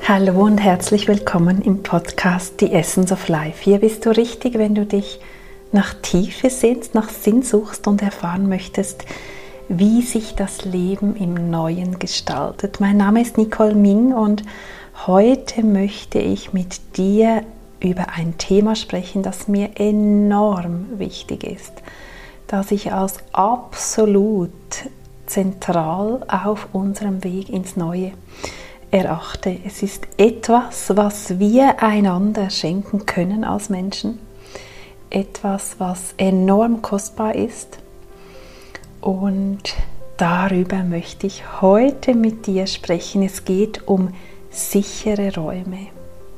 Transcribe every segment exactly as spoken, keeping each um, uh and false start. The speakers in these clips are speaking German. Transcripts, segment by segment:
Hallo und herzlich willkommen im Podcast The Essence of Life. Hier bist du richtig, wenn du dich nach Tiefe sehnst, nach Sinn suchst und erfahren möchtest, wie sich das Leben im Neuen gestaltet. Mein Name ist Nicole Ming und heute möchte ich mit dir über ein Thema sprechen, das mir enorm wichtig ist, das ich als absolut zentral auf unserem Weg ins Neue erachte. Es ist etwas, was wir einander schenken können als Menschen, etwas, was enorm kostbar ist, und darüber möchte ich heute mit dir sprechen. Es geht um sichere Räume.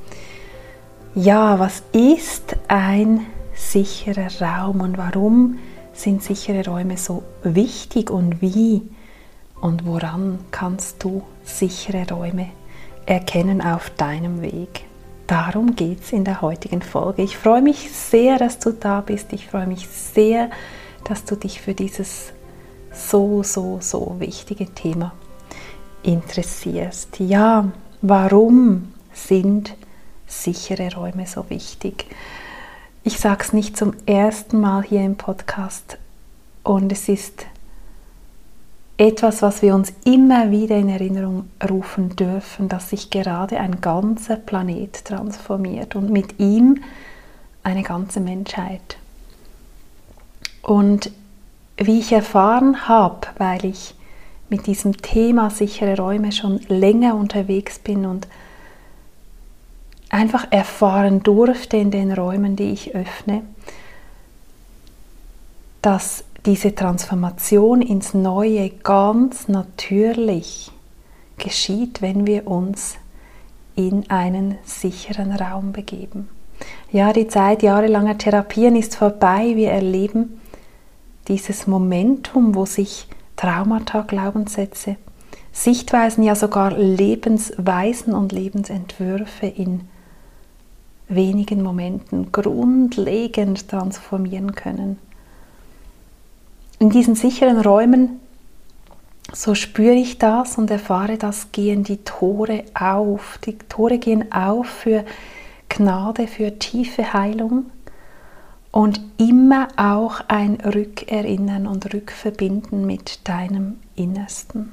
Ja, was ist ein sicherer Raum und warum sind sichere Räume so wichtig und wie und woran kannst du sichere Räume erkennen auf deinem Weg? Darum geht es in der heutigen Folge. Ich freue mich sehr, dass du da bist. Ich freue mich sehr, dass du dich für dieses so, so, so wichtige Thema interessierst. Ja, warum sind sichere Räume so wichtig? Ich sage es nicht zum ersten Mal hier im Podcast und es ist etwas, was wir uns immer wieder in Erinnerung rufen dürfen, dass sich gerade ein ganzer Planet transformiert und mit ihm eine ganze Menschheit. Und wie ich erfahren habe, weil ich mit diesem Thema sichere Räume schon länger unterwegs bin und einfach erfahren durfte in den Räumen, die ich öffne, dass diese Transformation ins Neue ganz natürlich geschieht, wenn wir uns in einen sicheren Raum begeben. Ja, die Zeit jahrelanger Therapien ist vorbei. Wir erleben dieses Momentum, wo sich Traumata, Glaubenssätze, Sichtweisen, ja sogar Lebensweisen und Lebensentwürfe in wenigen Momenten grundlegend transformieren können. In diesen sicheren Räumen, so spüre ich das und erfahre das, gehen die Tore auf. Die Tore gehen auf für Gnade, für tiefe Heilung und immer auch ein Rückerinnern und Rückverbinden mit deinem Innersten.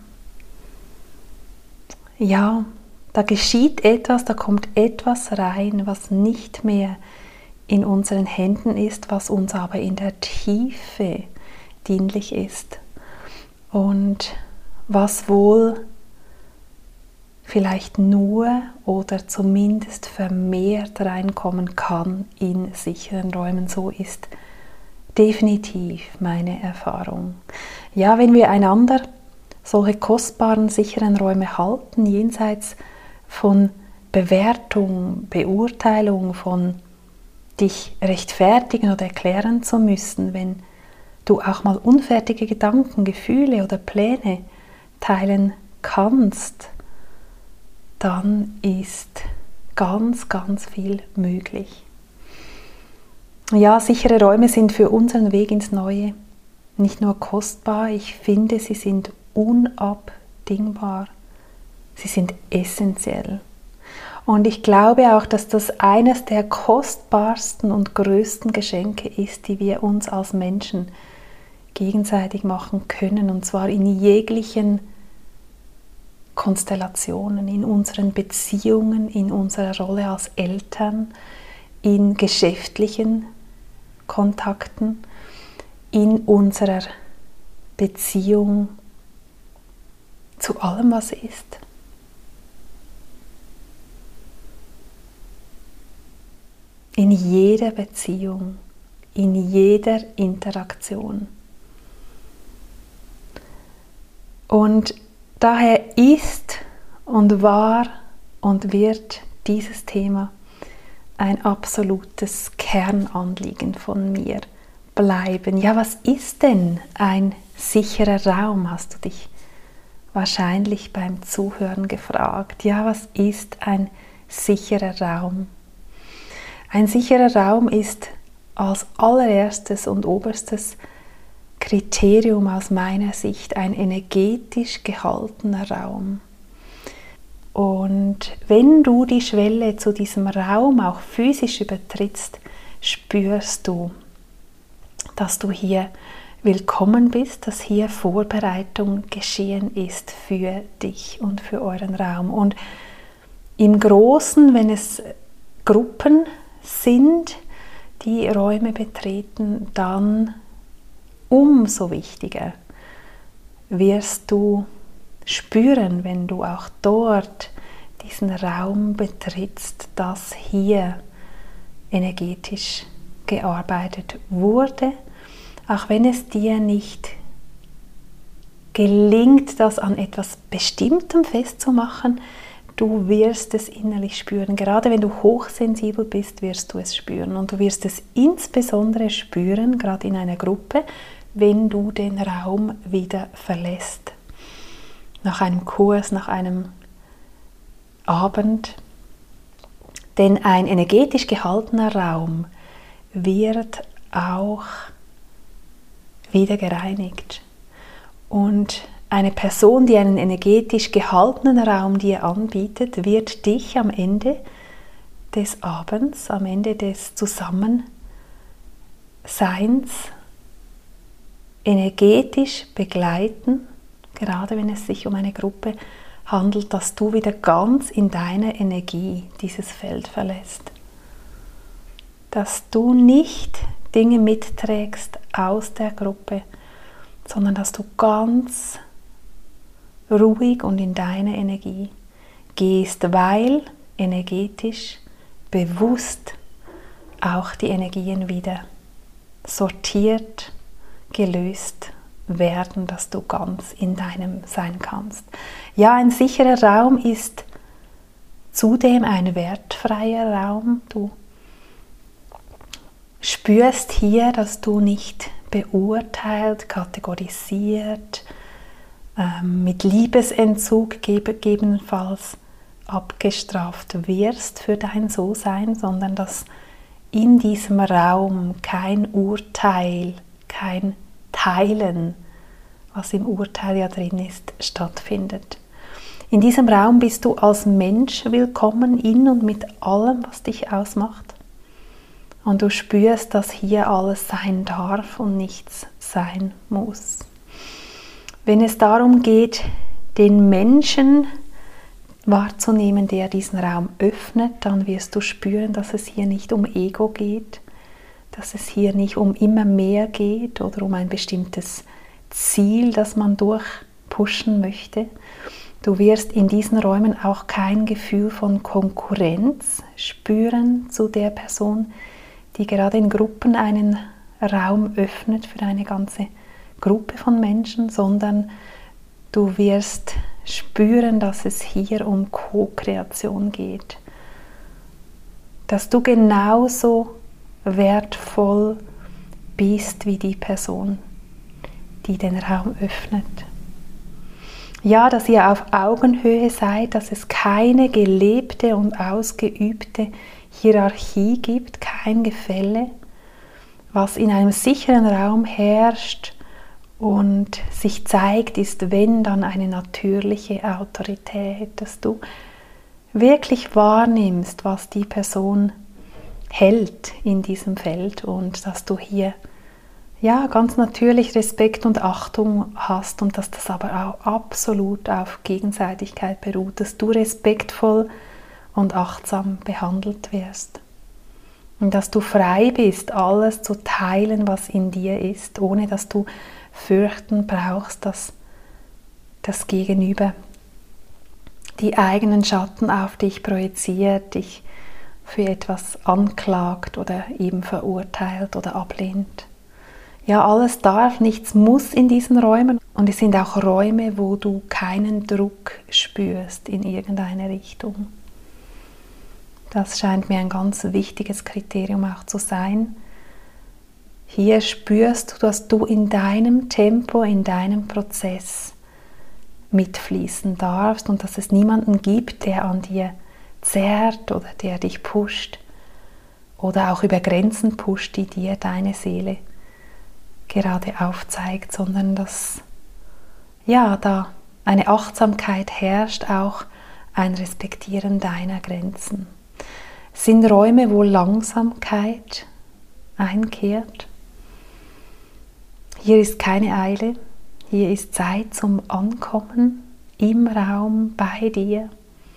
Ja, da geschieht etwas, da kommt etwas rein, was nicht mehr in unseren Händen ist, was uns aber in der Tiefe dienlich ist und was wohl vielleicht nur oder zumindest vermehrt reinkommen kann in sicheren Räumen. So ist definitiv meine Erfahrung. Ja, wenn wir einander solche kostbaren, sicheren Räume halten, jenseits von Bewertung, Beurteilung, von dich rechtfertigen oder erklären zu müssen, wenn du auch mal unfertige Gedanken, Gefühle oder Pläne teilen kannst, dann ist ganz, ganz viel möglich. Ja, sichere Räume sind für unseren Weg ins Neue nicht nur kostbar, ich finde, sie sind unabdingbar. Sie sind essentiell. Und ich glaube auch, dass das eines der kostbarsten und größten Geschenke ist, die wir uns als Menschen gegenseitig machen können, und zwar in jeglichen Konstellationen, in unseren Beziehungen, in unserer Rolle als Eltern, in geschäftlichen Kontakten, in unserer Beziehung zu allem, was ist. In jeder Beziehung, in jeder Interaktion. Und daher ist und war und wird dieses Thema ein absolutes Kernanliegen von mir bleiben. Ja, was ist denn ein sicherer Raum, hast du dich wahrscheinlich beim Zuhören gefragt. Ja, was ist ein sicherer Raum? Ein sicherer Raum ist als allererstes und oberstes Kriterium aus meiner Sicht ein energetisch gehaltener Raum. Und wenn du die Schwelle zu diesem Raum auch physisch übertrittst, spürst du, dass du hier willkommen bist, dass hier Vorbereitung geschehen ist für dich und für euren Raum. Und im Großen, wenn es Gruppen sind, die Räume betreten, dann umso wichtiger wirst du spüren, wenn du auch dort diesen Raum betrittst, dass hier energetisch gearbeitet wurde, auch wenn es dir nicht gelingt, das an etwas Bestimmtem festzumachen, du wirst es innerlich spüren. Gerade wenn du hochsensibel bist, wirst du es spüren. Und du wirst es insbesondere spüren, gerade in einer Gruppe, wenn du den Raum wieder verlässt. Nach einem Kurs, nach einem Abend. Denn ein energetisch gehaltener Raum wird auch wieder gereinigt. Und eine Person, die einen energetisch gehaltenen Raum dir anbietet, wird dich am Ende des Abends, am Ende des Zusammenseins energetisch begleiten, gerade wenn es sich um eine Gruppe handelt, dass du wieder ganz in deiner Energie dieses Feld verlässt. Dass du nicht Dinge mitträgst aus der Gruppe, sondern dass du ganz ruhig und in deiner Energie gehst, weil energetisch bewusst auch die Energien wieder sortiert, gelöst werden, dass du ganz in deinem sein kannst. Ja, ein sicherer Raum ist zudem ein wertfreier Raum. Du spürst hier, dass du nicht beurteilt, kategorisiert, ähm, mit Liebesentzug gegebenenfalls abgestraft wirst für dein So-Sein, sondern dass in diesem Raum kein Urteil, kein Teilen, was im Urteil ja drin ist, stattfindet. In diesem Raum bist du als Mensch willkommen, in und mit allem, was dich ausmacht. Und du spürst, dass hier alles sein darf und nichts sein muss. Wenn es darum geht, den Menschen wahrzunehmen, der diesen Raum öffnet, dann wirst du spüren, dass es hier nicht um Ego geht, dass es hier nicht um immer mehr geht oder um ein bestimmtes Ziel, das man durchpushen möchte. Du wirst in diesen Räumen auch kein Gefühl von Konkurrenz spüren zu der Person, die gerade in Gruppen einen Raum öffnet für eine ganze Gruppe von Menschen, sondern du wirst spüren, dass es hier um Co-Kreation geht. Dass du genauso wertvoll bist wie die Person, die den Raum öffnet. Ja, dass ihr auf Augenhöhe seid, dass es keine gelebte und ausgeübte Hierarchie gibt, kein Gefälle, was in einem sicheren Raum herrscht und sich zeigt, ist, wenn dann eine natürliche Autorität, dass du wirklich wahrnimmst, was die Person hält in diesem Feld und dass du hier ja ganz natürlich Respekt und Achtung hast und dass das aber auch absolut auf Gegenseitigkeit beruht, dass du respektvoll und achtsam behandelt wirst und dass du frei bist, alles zu teilen, was in dir ist, ohne dass du fürchten brauchst, dass das Gegenüber die eigenen Schatten auf dich projiziert, dich für etwas anklagt oder eben verurteilt oder ablehnt. Ja, alles darf, nichts muss in diesen Räumen und es sind auch Räume, wo du keinen Druck spürst in irgendeine Richtung. Das scheint mir ein ganz wichtiges Kriterium auch zu sein. Hier spürst du, dass du in deinem Tempo, in deinem Prozess mitfließen darfst und dass es niemanden gibt, der an dir zerrt oder der dich pusht oder auch über Grenzen pusht, die dir deine Seele gerade aufzeigt, sondern dass ja, da eine Achtsamkeit herrscht, auch ein Respektieren deiner Grenzen. Es sind Räume, wo Langsamkeit einkehrt. Hier ist keine Eile, hier ist Zeit zum Ankommen im Raum bei dir.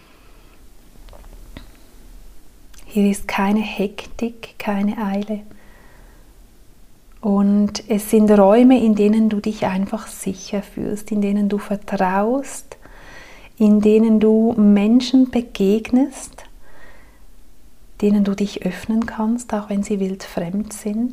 Hier ist keine Hektik, keine Eile. Und es sind Räume, in denen du dich einfach sicher fühlst, in denen du vertraust, in denen du Menschen begegnest, denen du dich öffnen kannst, auch wenn sie wildfremd sind.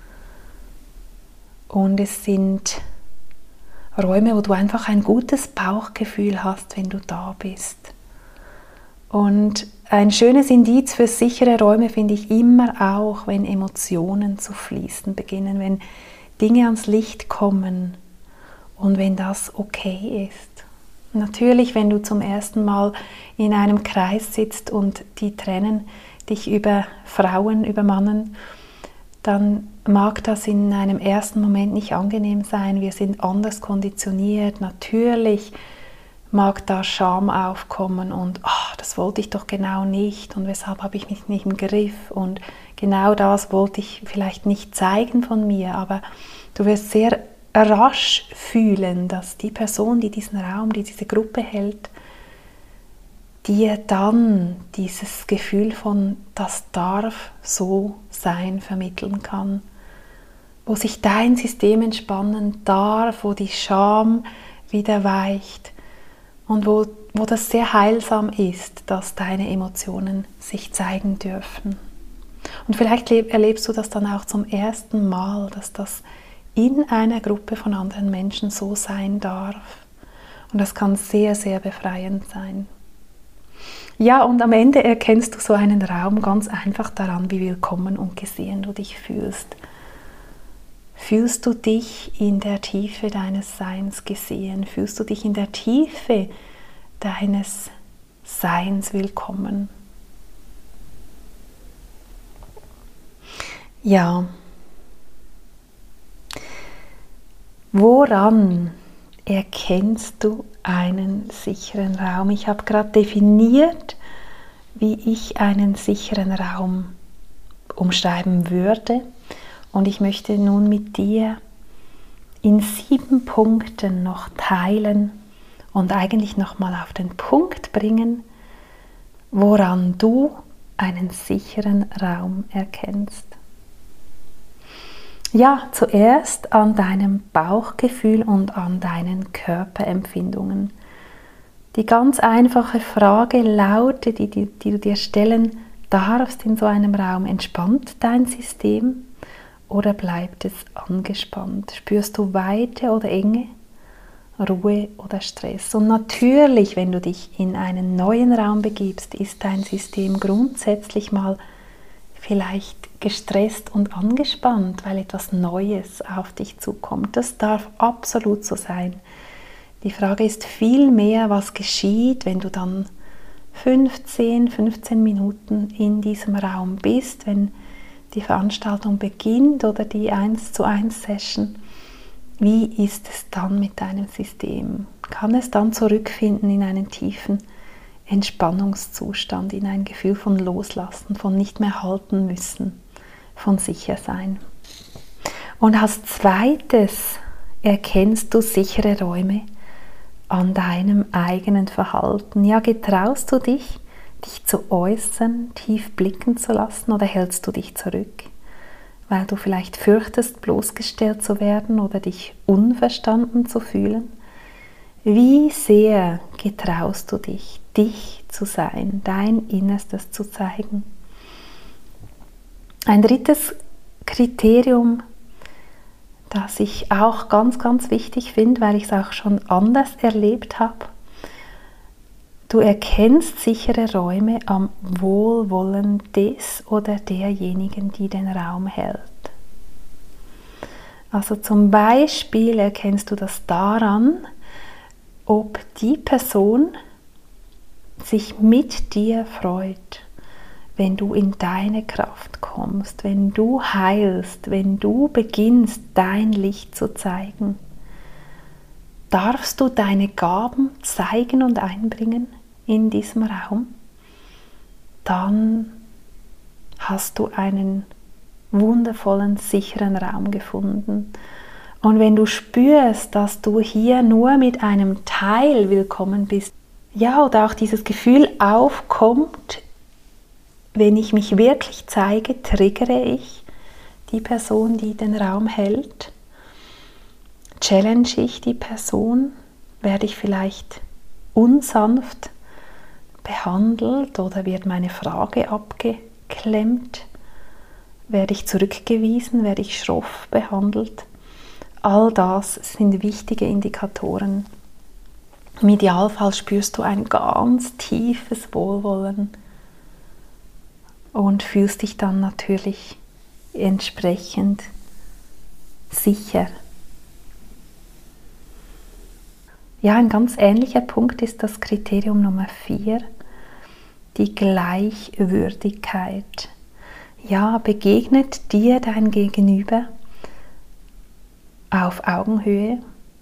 Und es sind Räume, wo du einfach ein gutes Bauchgefühl hast, wenn du da bist. Und ein schönes Indiz für sichere Räume finde ich immer auch, wenn Emotionen zu fließen beginnen, wenn Dinge ans Licht kommen und wenn das okay ist. Natürlich, wenn du zum ersten Mal in einem Kreis sitzt und die Tränen dich überfrauen, übermannen, dann mag das in einem ersten Moment nicht angenehm sein. Wir sind anders konditioniert. Natürlich mag da Scham aufkommen und oh, das wollte ich doch genau nicht und weshalb habe ich mich nicht im Griff und genau das wollte ich vielleicht nicht zeigen von mir, aber du wirst sehr rasch fühlen, dass die Person, die diesen Raum, die diese Gruppe hält, dir dann dieses Gefühl von das darf so sein vermitteln kann, wo sich dein System entspannen darf, wo die Scham wieder weicht und wo, wo das sehr heilsam ist, dass deine Emotionen sich zeigen dürfen. Und vielleicht erlebst du das dann auch zum ersten Mal, dass das in einer Gruppe von anderen Menschen so sein darf. Und das kann sehr, sehr befreiend sein. Ja, und am Ende erkennst du so einen Raum ganz einfach daran, wie willkommen und gesehen du dich fühlst. Fühlst du dich in der Tiefe deines Seins gesehen? Fühlst du dich in der Tiefe deines Seins willkommen? Ja. Woran erkennst du einen sicheren Raum? Ich habe gerade definiert, wie ich einen sicheren Raum umschreiben würde. Und ich möchte nun mit dir in sieben Punkten noch teilen und eigentlich nochmal auf den Punkt bringen, woran du einen sicheren Raum erkennst. Ja, zuerst an deinem Bauchgefühl und an deinen Körperempfindungen. Die ganz einfache Frage lautet, die, die, die du dir stellen darfst in so einem Raum: Entspannt dein System oder bleibt es angespannt? Spürst du Weite oder Enge, Ruhe oder Stress? Und natürlich, wenn du dich in einen neuen Raum begibst, ist dein System grundsätzlich mal vielleicht gestresst und angespannt, weil etwas Neues auf dich zukommt. Das darf absolut so sein. Die Frage ist vielmehr, was geschieht, wenn du dann fünfzehn, fünfzehn Minuten in diesem Raum bist, wenn die Veranstaltung beginnt oder die eins zu eins Session. Wie ist es dann mit deinem System? Kann es dann zurückfinden in einen tiefen Entspannungszustand, in ein Gefühl von Loslassen, von nicht mehr halten müssen, von Sichersein? Und als zweites erkennst du sichere Räume an deinem eigenen Verhalten. Ja, getraust du dich, dich zu äußern, tief blicken zu lassen, oder hältst du dich zurück, weil du vielleicht fürchtest, bloßgestellt zu werden oder dich unverstanden zu fühlen? Wie sehr getraust du dich, dich zu sein, dein Innerstes zu zeigen? Ein drittes Kriterium, das ich auch ganz, ganz wichtig finde, weil ich es auch schon anders erlebt habe: Du erkennst sichere Räume am Wohlwollen des oder derjenigen, die den Raum hält. Also zum Beispiel erkennst du das daran, ob die Person sich mit dir freut, wenn du in deine Kraft kommst, wenn du heilst, wenn du beginnst, dein Licht zu zeigen. Darfst du deine Gaben zeigen und einbringen? in diesem Raum, dann hast du einen wundervollen, sicheren Raum gefunden. Und wenn du spürst, dass du hier nur mit einem Teil willkommen bist, ja, oder auch dieses Gefühl aufkommt, wenn ich mich wirklich zeige, triggere ich die Person, die den Raum hält, challenge ich die Person, werde ich vielleicht unsanft behandelt oder wird meine Frage abgeklemmt, werde ich zurückgewiesen, werde ich schroff behandelt. All das sind wichtige Indikatoren. Im Idealfall spürst du ein ganz tiefes Wohlwollen und fühlst dich dann natürlich entsprechend sicher. Ja, ein ganz ähnlicher Punkt ist das Kriterium Nummer vier, die Gleichwürdigkeit. Ja, begegnet dir dein Gegenüber auf Augenhöhe?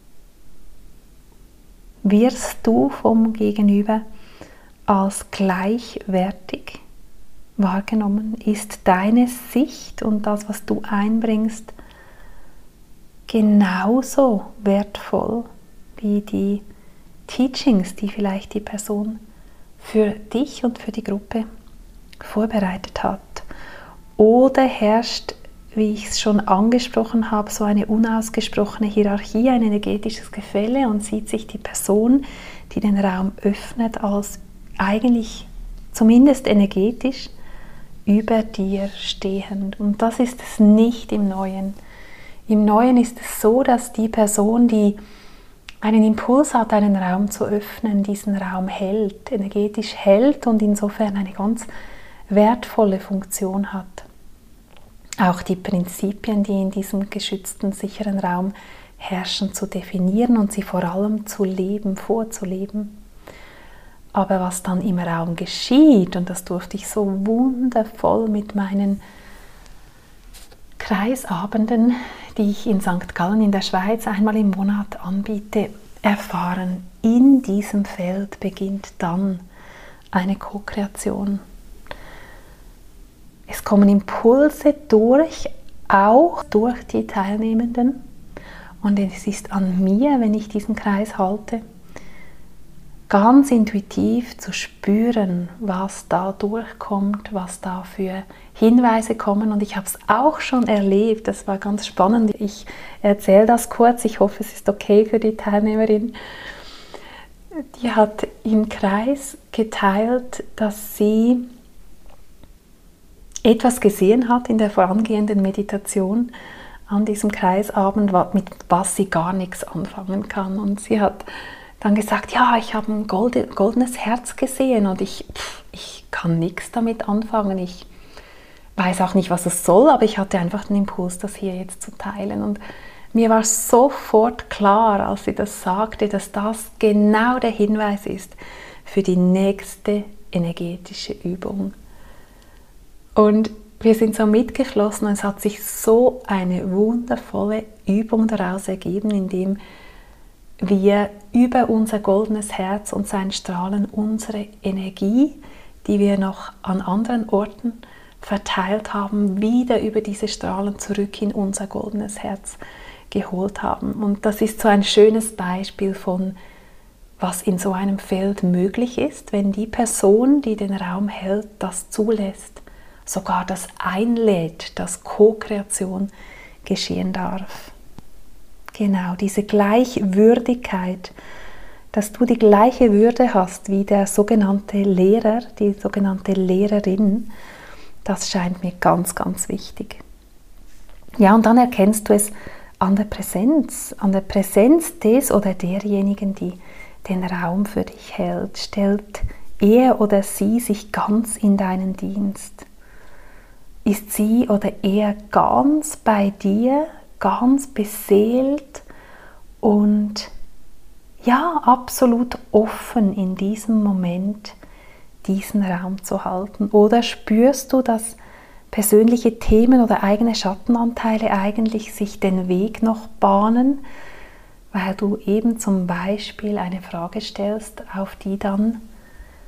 Wirst du vom Gegenüber als gleichwertig wahrgenommen? Ist deine Sicht und das, was du einbringst, genauso wertvoll wie die Teachings, die vielleicht die Person für dich und für die Gruppe vorbereitet hat? Oder herrscht, wie ich es schon angesprochen habe, so eine unausgesprochene Hierarchie, ein energetisches Gefälle und sieht sich die Person, die den Raum öffnet, als eigentlich zumindest energetisch über dir stehend. Und das ist es nicht im Neuen. Im Neuen ist es so, dass die Person, die einen Impuls hat, einen Raum zu öffnen, diesen Raum hält, energetisch hält und insofern eine ganz wertvolle Funktion hat. Auch die Prinzipien, die in diesem geschützten, sicheren Raum herrschen, zu definieren und sie vor allem zu leben, vorzuleben. Aber was dann im Raum geschieht, und das durfte ich so wundervoll mit meinen Kreisabenden, die ich in Sankt Gallen in der Schweiz einmal im Monat anbiete, erfahren. In diesem Feld beginnt dann eine Co-Kreation. Es kommen Impulse durch, auch durch die Teilnehmenden. Und es ist an mir, wenn ich diesen Kreis halte, ganz intuitiv zu spüren, was da durchkommt, was da für Hinweise kommen. Und ich habe es auch schon erlebt, das war ganz spannend. Ich erzähle das kurz, ich hoffe, es ist okay für die Teilnehmerin. Die hat im Kreis geteilt, dass sie etwas gesehen hat in der vorangehenden Meditation an diesem Kreisabend, mit was sie gar nichts anfangen kann. Und sie hat dann gesagt, ja, ich habe ein goldenes Herz gesehen und ich, pff, ich kann nichts damit anfangen. Ich weiß auch nicht, was es soll, aber ich hatte einfach den Impuls, das hier jetzt zu teilen. Und mir war sofort klar, als sie das sagte, dass das genau der Hinweis ist für die nächste energetische Übung. Und wir sind so mitgeflossen und es hat sich so eine wundervolle Übung daraus ergeben, indem wir über unser goldenes Herz und sein Strahlen unsere Energie, die wir noch an anderen Orten verteilt haben, wieder über diese Strahlen zurück in unser goldenes Herz geholt haben. Und das ist so ein schönes Beispiel von, was in so einem Feld möglich ist, wenn die Person, die den Raum hält, das zulässt, sogar das einlädt, dass Co-Kreation geschehen darf. Genau, diese Gleichwürdigkeit, dass du die gleiche Würde hast wie der sogenannte Lehrer, die sogenannte Lehrerin, das scheint mir ganz, ganz wichtig. Ja, und dann erkennst du es an der Präsenz, an der Präsenz des oder derjenigen, die den Raum für dich hält. Stellt er oder sie sich ganz in deinen Dienst? Ist sie oder er ganz bei dir, ganz beseelt und ja, absolut offen in diesem Moment diesen Raum zu halten? Oder spürst du, dass persönliche Themen oder eigene Schattenanteile eigentlich sich den Weg noch bahnen, weil du eben zum Beispiel eine Frage stellst, auf die dann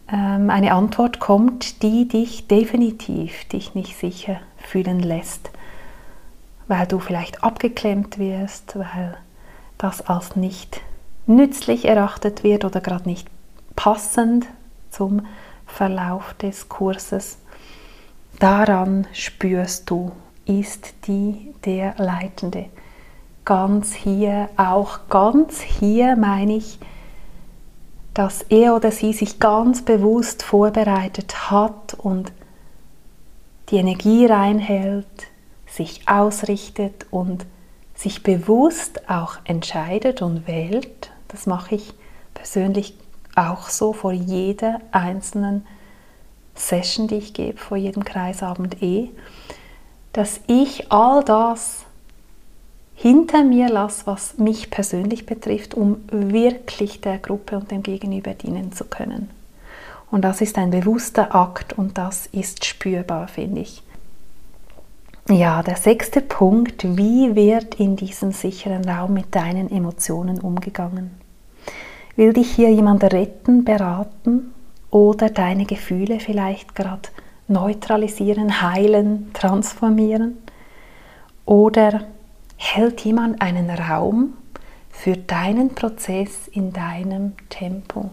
ähm, eine Antwort kommt, die dich definitiv dich nicht sicher fühlen lässt, weil du vielleicht abgeklemmt wirst, weil das als nicht nützlich erachtet wird oder gerade nicht passend zum Verlauf des Kurses. Daran spürst du, ist die der Leitende. Ganz hier, auch ganz hier meine ich, dass er oder sie sich ganz bewusst vorbereitet hat und die Energie reinhält, sich ausrichtet und sich bewusst auch entscheidet und wählt. Das mache ich persönlich auch so vor jeder einzelnen Session, die ich gebe, vor jedem Kreisabend eh, dass ich all das hinter mir lasse, was mich persönlich betrifft, um wirklich der Gruppe und dem Gegenüber dienen zu können. Und das ist ein bewusster Akt und das ist spürbar, finde ich. Ja, der sechste Punkt: Wie wird in diesem sicheren Raum mit deinen Emotionen umgegangen? Will dich hier jemand retten, beraten oder deine Gefühle vielleicht gerade neutralisieren, heilen, transformieren? Oder hält jemand einen Raum für deinen Prozess in deinem Tempo?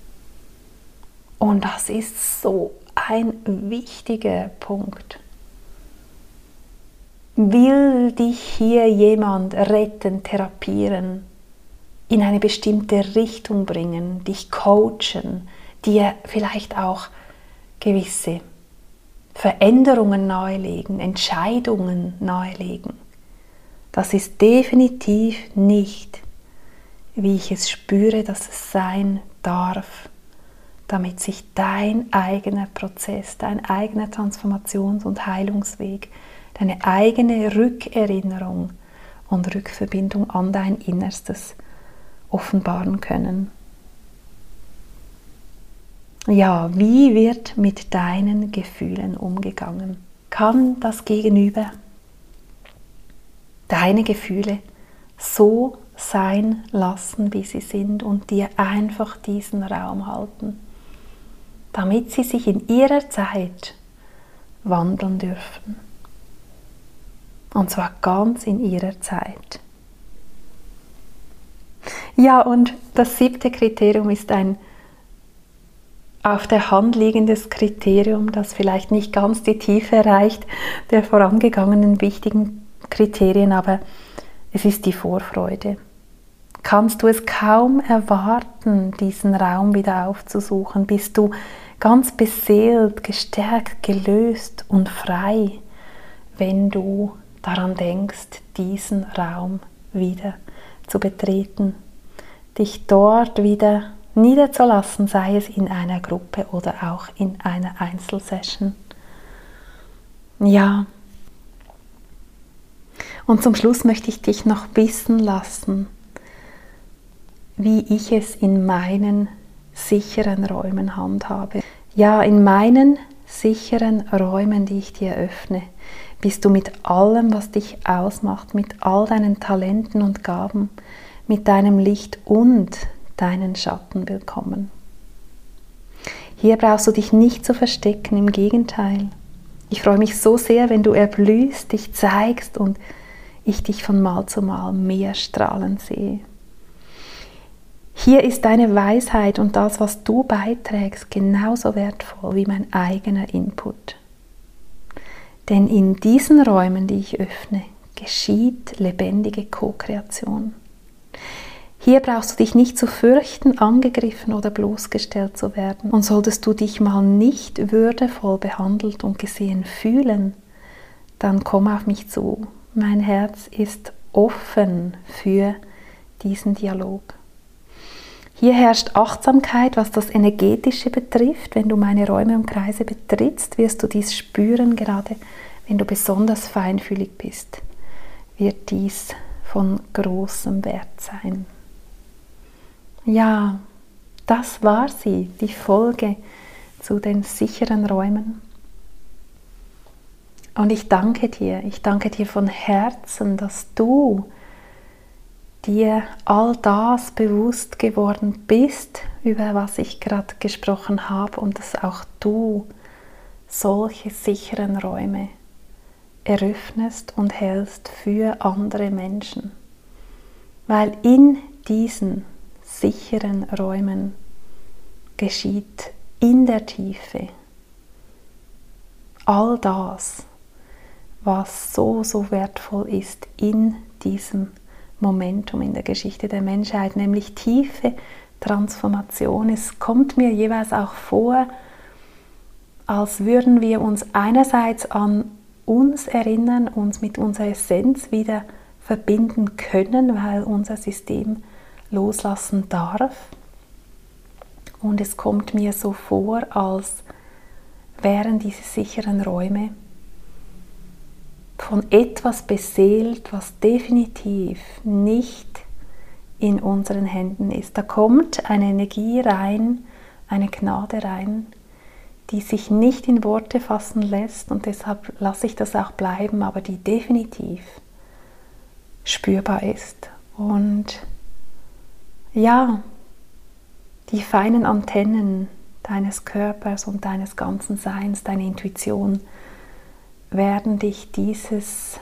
Und das ist so ein wichtiger Punkt. Will dich hier jemand retten, therapieren, in eine bestimmte Richtung bringen, dich coachen, dir vielleicht auch gewisse Veränderungen nahelegen, Entscheidungen nahelegen? Das ist definitiv nicht, wie ich es spüre, dass es sein darf, damit sich dein eigener Prozess, dein eigener Transformations- und Heilungsweg, deine eigene Rückerinnerung und Rückverbindung an dein Innerstes offenbaren können. Ja, wie wird mit deinen Gefühlen umgegangen? Kann das Gegenüber deine Gefühle so sein lassen, wie sie sind und dir einfach diesen Raum halten, damit sie sich in ihrer Zeit wandeln dürfen? Und zwar ganz in ihrer Zeit. Ja, und das siebte Kriterium ist ein auf der Hand liegendes Kriterium, das vielleicht nicht ganz die Tiefe erreicht der vorangegangenen wichtigen Kriterien, aber es ist die Vorfreude. Kannst du es kaum erwarten, diesen Raum wieder aufzusuchen? Bist du ganz beseelt, gestärkt, gelöst und frei, wenn du daran denkst, diesen Raum wieder zu betreten, dich dort wieder niederzulassen, sei es in einer Gruppe oder auch in einer Einzelsession. Ja. Und zum Schluss möchte ich dich noch wissen lassen, wie ich es in meinen sicheren Räumen handhabe. Ja, in meinen sicheren Räumen, die ich dir öffne, bist du mit allem, was dich ausmacht, mit all deinen Talenten und Gaben, mit deinem Licht und deinen Schatten willkommen. Hier brauchst du dich nicht zu verstecken, im Gegenteil. Ich freue mich so sehr, wenn du erblühst, dich zeigst und ich dich von Mal zu Mal mehr strahlen sehe. Hier ist deine Weisheit und das, was du beiträgst, genauso wertvoll wie mein eigener Input. Denn in diesen Räumen, die ich öffne, geschieht lebendige Co-Kreation. Hier brauchst du dich nicht zu fürchten, angegriffen oder bloßgestellt zu werden. Und solltest du dich mal nicht würdevoll behandelt und gesehen fühlen, dann komm auf mich zu. Mein Herz ist offen für diesen Dialog. Hier herrscht Achtsamkeit, was das Energetische betrifft. Wenn du meine Räume und Kreise betrittst, wirst du dies spüren, gerade wenn du besonders feinfühlig bist, wird dies von großem Wert sein. Ja, das war sie, die Folge zu den sicheren Räumen. Und ich danke dir, ich danke dir von Herzen, dass du dir all das bewusst geworden bist, über was ich gerade gesprochen habe, und dass auch du solche sicheren Räume eröffnest und hältst für andere Menschen. Weil in diesen sicheren Räumen geschieht in der Tiefe all das, was so, so wertvoll ist in diesem Momentum in der Geschichte der Menschheit, nämlich tiefe Transformation. Es kommt mir jeweils auch vor, als würden wir uns einerseits an uns erinnern, uns mit unserer Essenz wieder verbinden können, weil unser System loslassen darf. Und es kommt mir so vor, als wären diese sicheren Räume von etwas beseelt, was definitiv nicht in unseren Händen ist. Da kommt eine Energie rein, eine Gnade rein, die sich nicht in Worte fassen lässt, und deshalb lasse ich das auch bleiben, aber die definitiv spürbar ist. Und ja, die feinen Antennen deines Körpers und deines ganzen Seins, deine Intuition, werden dich dieses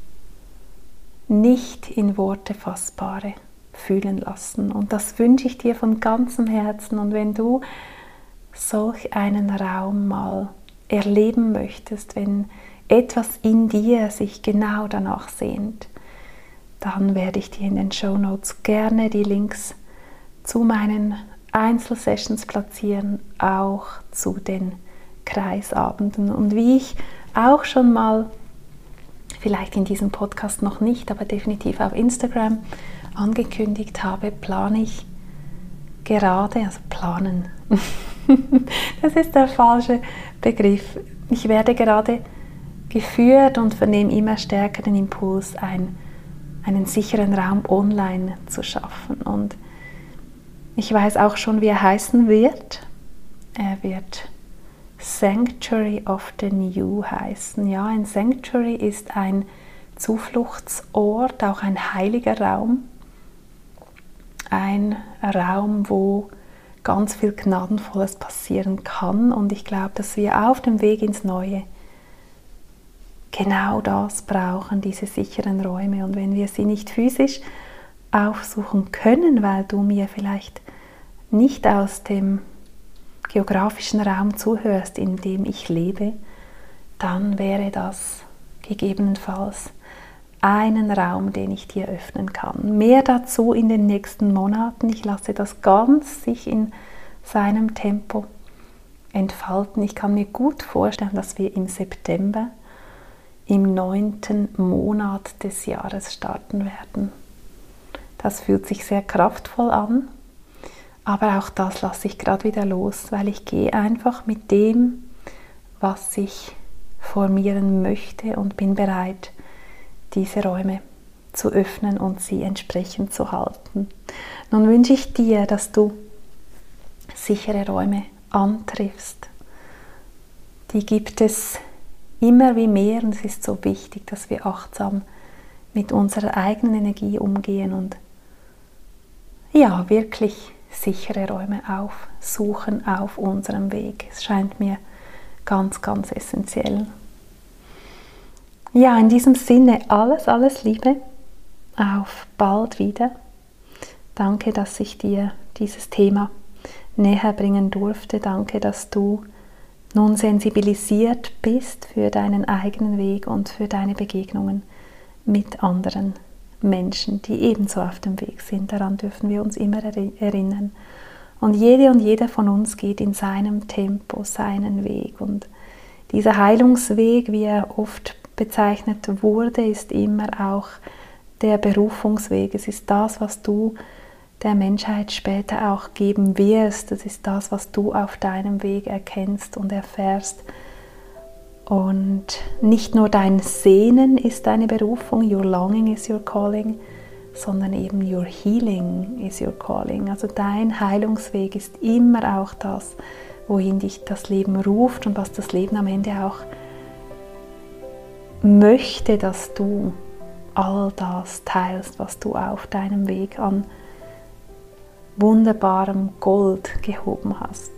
nicht in Worte Fassbare fühlen lassen. Und das wünsche ich dir von ganzem Herzen. Und wenn du solch einen Raum mal erleben möchtest, wenn etwas in dir sich genau danach sehnt, dann werde ich dir in den Shownotes gerne die Links zu meinen Einzelsessions platzieren, auch zu den Kreisabenden. Und wie ich auch schon mal, vielleicht in diesem Podcast noch nicht, aber definitiv auf Instagram angekündigt habe, plane ich gerade, also planen, das ist der falsche Begriff. Ich werde gerade geführt und vernehme immer stärker den Impuls, ein, einen sicheren Raum online zu schaffen. Und ich weiß auch schon, wie er heißen wird. Er wird Sanctuary of the New heißen. Ja, ein Sanctuary ist ein Zufluchtsort, auch ein heiliger Raum. Ein Raum, wo ganz viel Gnadenvolles passieren kann. Und ich glaube, dass wir auf dem Weg ins Neue genau das brauchen, diese sicheren Räume. Und wenn wir sie nicht physisch aufsuchen können, weil du mir vielleicht nicht aus dem geografischen Raum zuhörst, in dem ich lebe, dann wäre das gegebenenfalls einen Raum, den ich dir öffnen kann. Mehr dazu in den nächsten Monaten. Ich lasse das ganz sich in seinem Tempo entfalten. Ich kann mir gut vorstellen, dass wir im September, im neunten Monat des Jahres starten werden. Das fühlt sich sehr kraftvoll an, aber auch das lasse ich gerade wieder los, weil ich gehe einfach mit dem, was ich formieren möchte, und bin bereit, diese Räume zu öffnen und sie entsprechend zu halten. Nun wünsche ich dir, dass du sichere Räume antriffst. Die gibt es immer wie mehr, und es ist so wichtig, dass wir achtsam mit unserer eigenen Energie umgehen und ja, wirklich sichere Räume aufsuchen auf unserem Weg. Es scheint mir ganz, ganz essentiell. Ja, in diesem Sinne alles, alles Liebe. Auf bald wieder. Danke, dass ich dir dieses Thema näher bringen durfte. Danke, dass du nun sensibilisiert bist für deinen eigenen Weg und für deine Begegnungen mit anderen Menschen, die ebenso auf dem Weg sind. Daran dürfen wir uns immer erinnern. Und jede und jeder von uns geht in seinem Tempo seinen Weg. Und dieser Heilungsweg, wie er oft bezeichnet wurde, ist immer auch der Berufungsweg. Es ist das, was du der Menschheit später auch geben wirst. Das ist das, was du auf deinem Weg erkennst und erfährst. Und nicht nur dein Sehnen ist deine Berufung, your longing is your calling, sondern eben your healing is your calling. Also dein Heilungsweg ist immer auch das, wohin dich das Leben ruft und was das Leben am Ende auch möchte, dass du all das teilst, was du auf deinem Weg an wunderbarem Gold gehoben hast.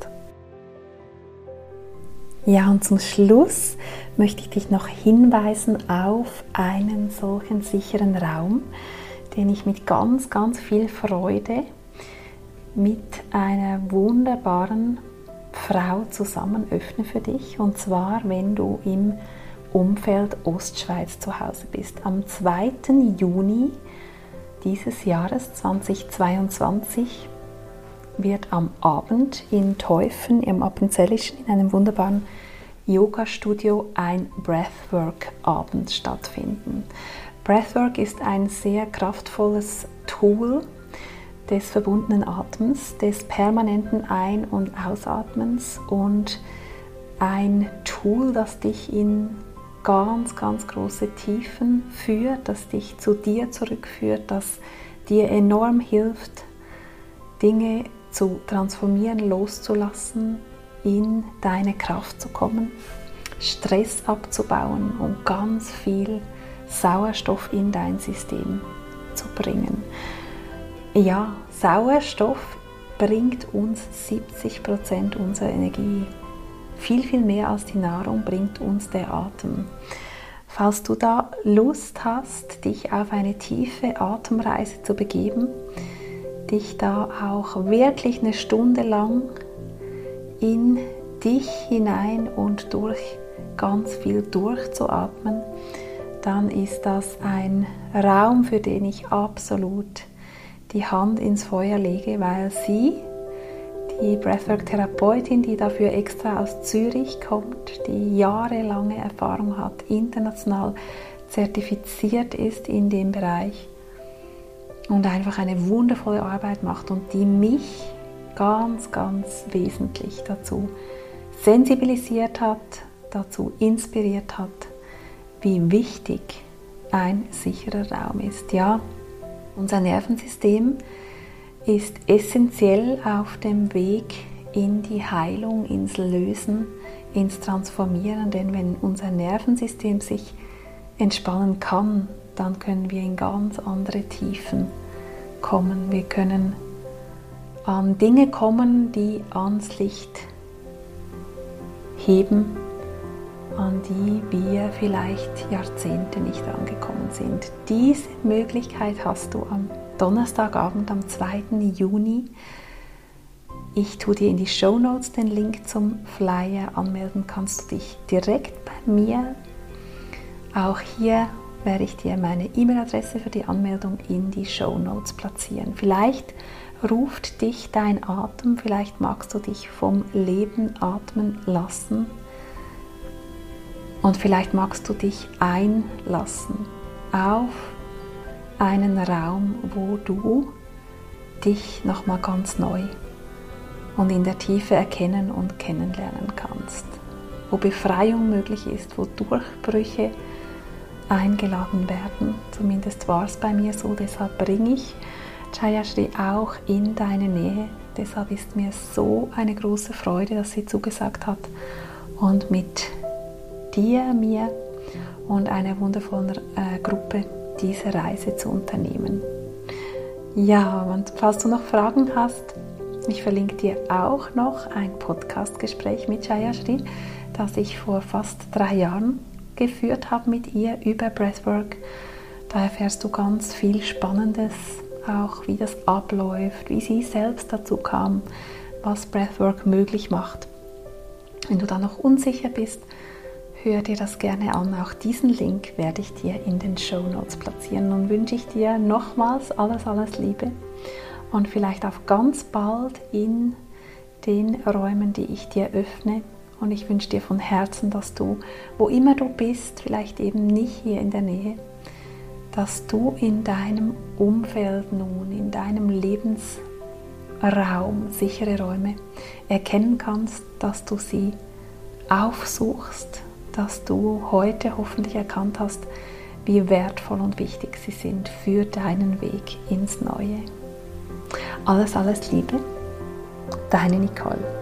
Ja, und zum Schluss möchte ich dich noch hinweisen auf einen solchen sicheren Raum, den ich mit ganz, ganz viel Freude mit einer wunderbaren Frau zusammen öffne für dich. Und zwar, wenn du im Umfeld Ostschweiz zu Hause bist. Am zweiten Juni dieses Jahres zweitausendzweiundzwanzig wird am Abend in Teufen im Appenzellischen in einem wunderbaren Yoga-Studio ein Breathwork-Abend stattfinden. Breathwork ist ein sehr kraftvolles Tool des verbundenen Atems, des permanenten Ein- und Ausatmens und ein Tool, das dich in ganz, ganz große Tiefen führt, das dich zu dir zurückführt, das dir enorm hilft, Dinge zu transformieren, loszulassen, in deine Kraft zu kommen, Stress abzubauen und ganz viel Sauerstoff in dein System zu bringen. Ja, Sauerstoff bringt uns siebzig Prozent unserer Energie. Viel, viel mehr als die Nahrung bringt uns der Atem. Falls du da Lust hast, dich auf eine tiefe Atemreise zu begeben, dich da auch wirklich eine Stunde lang in dich hinein und durch ganz viel durchzuatmen, dann ist das ein Raum, für den ich absolut die Hand ins Feuer lege, weil sie, die Breathwork-Therapeutin, die dafür extra aus Zürich kommt, die jahrelange Erfahrung hat, international zertifiziert ist in dem Bereich und einfach eine wundervolle Arbeit macht und die mich ganz, ganz wesentlich dazu sensibilisiert hat, dazu inspiriert hat, wie wichtig ein sicherer Raum ist. Ja, unser Nervensystem ist essentiell auf dem Weg in die Heilung, ins Lösen, ins Transformieren, denn wenn unser Nervensystem sich entspannen kann, dann können wir in ganz andere Tiefen kommen. Wir können an Dinge kommen, die ans Licht heben, an die wir vielleicht Jahrzehnte nicht angekommen sind. Diese Möglichkeit hast du am Donnerstagabend, am zweiten Juni. Ich tue dir in die Shownotes den Link zum Flyer. Anmelden kannst du dich direkt bei mir. Auch hier werde ich dir meine E-Mail-Adresse für die Anmeldung in die Shownotes platzieren. Vielleicht ruft dich dein Atem, vielleicht magst du dich vom Leben atmen lassen und vielleicht magst du dich einlassen auf einen Raum, wo du dich nochmal ganz neu und in der Tiefe erkennen und kennenlernen kannst, wo Befreiung möglich ist, wo Durchbrüche eingeladen werden. Zumindest war es bei mir so, deshalb bringe ich Jayashri auch in deine Nähe. Deshalb ist mir so eine große Freude, dass sie zugesagt hat und mit dir, mir und einer wundervollen äh, Gruppe diese Reise zu unternehmen. Ja, und falls du noch Fragen hast, ich verlinke dir auch noch ein Podcastgespräch mit Jayashri, das ich vor fast drei Jahren geführt habe mit ihr über Breathwork. Da erfährst du ganz viel Spannendes, auch wie das abläuft, wie sie selbst dazu kam, was Breathwork möglich macht. Wenn du da noch unsicher bist, hör dir das gerne an. Auch diesen Link werde ich dir in den Shownotes platzieren. Nun wünsche ich dir nochmals alles, alles Liebe und vielleicht auf ganz bald in den Räumen, die ich dir öffne. Und ich wünsche dir von Herzen, dass du, wo immer du bist, vielleicht eben nicht hier in der Nähe, dass du in deinem Umfeld nun, in deinem Lebensraum, sichere Räume erkennen kannst, dass du sie aufsuchst, dass du heute hoffentlich erkannt hast, wie wertvoll und wichtig sie sind für deinen Weg ins Neue. Alles, alles Liebe, deine Nicole.